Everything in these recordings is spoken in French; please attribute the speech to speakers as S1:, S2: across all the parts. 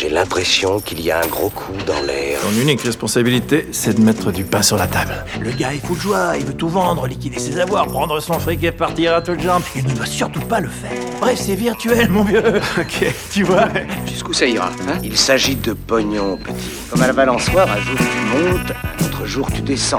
S1: J'ai l'impression qu'il y a un gros coup dans l'air.
S2: Ton unique responsabilité, c'est de mettre du pain sur la table.
S3: Le gars est fou de joie, il veut tout vendre, liquider ses avoirs, prendre son fric et partir à toutes jambes. Il ne doit surtout pas le faire. Bref, c'est virtuel, mon vieux.
S2: Ok, tu vois.
S1: Jusqu'où ça ira, hein? Il s'agit de pognon, petit. Comme à la balançoire, un jour tu montes, un autre jour tu descends.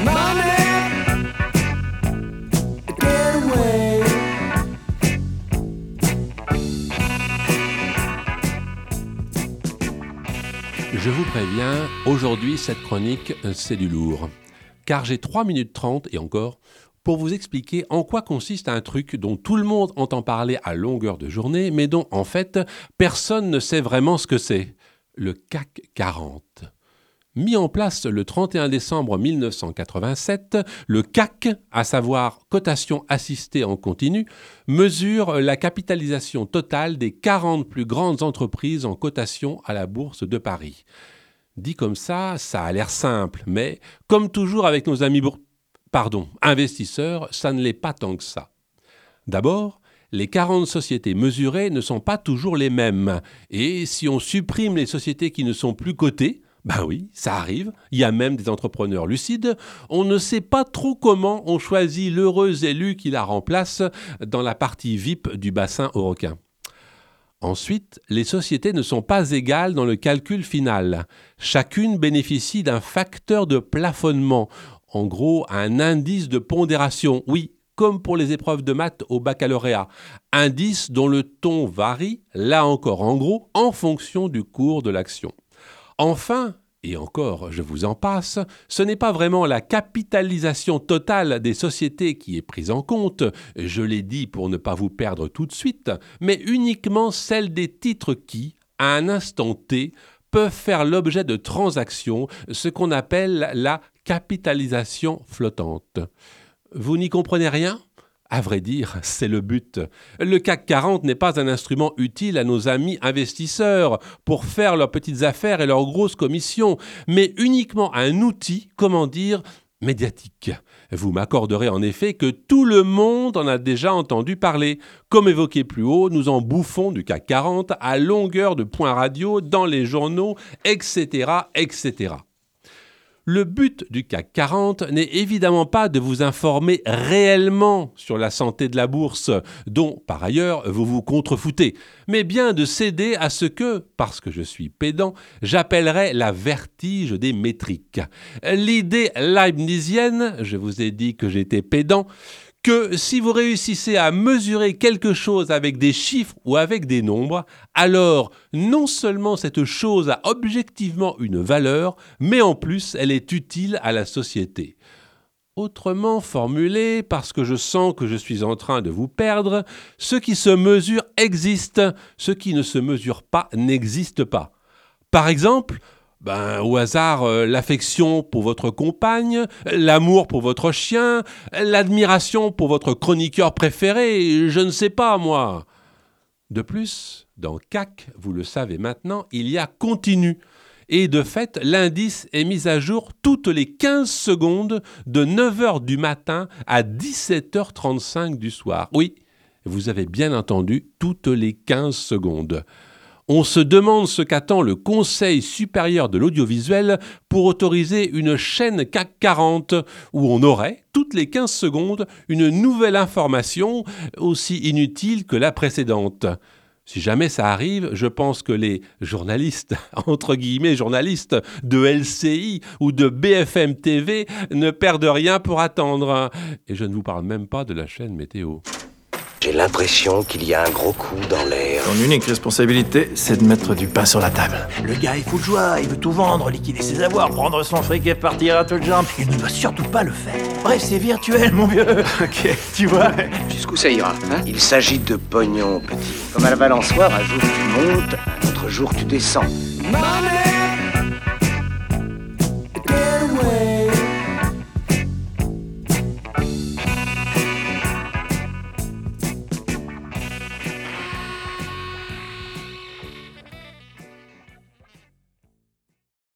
S4: Je vous préviens, aujourd'hui, cette chronique, c'est du lourd. Car j'ai 3 minutes 30, et encore, pour vous expliquer en quoi consiste un truc dont tout le monde entend parler à longueur de journée, mais dont, en fait, personne ne sait vraiment ce que c'est. Le CAC 40. Mis en place le 31 décembre 1987, le CAC, à savoir cotation assistée en continu, mesure la capitalisation totale des 40 plus grandes entreprises en cotation à la Bourse de Paris. Dit comme ça a l'air simple, mais comme toujours avec nos amis investisseurs, ça ne l'est pas tant que ça. D'abord, les 40 sociétés mesurées ne sont pas toujours les mêmes, et si on supprime les sociétés qui ne sont plus cotées, ben oui, ça arrive, il y a même des entrepreneurs lucides, on ne sait pas trop comment on choisit l'heureux élu qui la remplace dans la partie VIP du bassin aux requins. Ensuite, les sociétés ne sont pas égales dans le calcul final. Chacune bénéficie d'un facteur de plafonnement, en gros un indice de pondération, oui, comme pour les épreuves de maths au baccalauréat. Indice dont le ton varie, là encore en gros, en fonction du cours de l'action. Enfin, et encore je vous en passe, ce n'est pas vraiment la capitalisation totale des sociétés qui est prise en compte, je l'ai dit pour ne pas vous perdre tout de suite, mais uniquement celle des titres qui, à un instant T, peuvent faire l'objet de transactions, ce qu'on appelle la capitalisation flottante. Vous n'y comprenez rien ? À vrai dire, c'est le but. Le CAC 40 n'est pas un instrument utile à nos amis investisseurs pour faire leurs petites affaires et leurs grosses commissions, mais uniquement un outil, médiatique. Vous m'accorderez en effet que tout le monde en a déjà entendu parler. Comme évoqué plus haut, nous en bouffons du CAC 40 à longueur de points radio, dans les journaux, etc., etc. Le but du CAC 40 n'est évidemment pas de vous informer réellement sur la santé de la bourse, dont, par ailleurs, vous vous contrefoutez, mais bien de céder à ce que, parce que je suis pédant, j'appellerais la vertige des métriques. L'idée leibnizienne, je vous ai dit que j'étais pédant, que si vous réussissez à mesurer quelque chose avec des chiffres ou avec des nombres, alors non seulement cette chose a objectivement une valeur, mais en plus elle est utile à la société. Autrement formulé, parce que je sens que je suis en train de vous perdre, ce qui se mesure existe, ce qui ne se mesure pas n'existe pas. Par exemple, au hasard, l'affection pour votre compagne, l'amour pour votre chien, l'admiration pour votre chroniqueur préféré, je ne sais pas, moi. De plus, dans CAC, vous le savez maintenant, il y a continu. Et de fait, l'indice est mis à jour toutes les 15 secondes de 9h du matin à 17h35 du soir. Oui, vous avez bien entendu, toutes les 15 secondes. On se demande ce qu'attend le Conseil supérieur de l'audiovisuel pour autoriser une chaîne CAC 40 où on aurait, toutes les 15 secondes, une nouvelle information aussi inutile que la précédente. Si jamais ça arrive, je pense que les journalistes, entre guillemets journalistes, de LCI ou de BFM TV ne perdent rien pour attendre. Et je ne vous parle même pas de la chaîne météo.
S1: J'ai l'impression qu'il y a un gros coup dans l'air.
S2: Ton unique responsabilité, c'est de mettre du pain sur la table.
S3: Le gars est fou de joie, il veut tout vendre, liquider ses avoirs, prendre son fric et partir à toutes jambes. Il ne doit surtout pas le faire. Bref, c'est virtuel, mon vieux.
S2: Ok, tu vois.
S1: Jusqu'où ça ira, hein? Il s'agit de pognon, petit. Comme à la balançoire, un jour tu montes, un autre jour tu descends.
S3: Money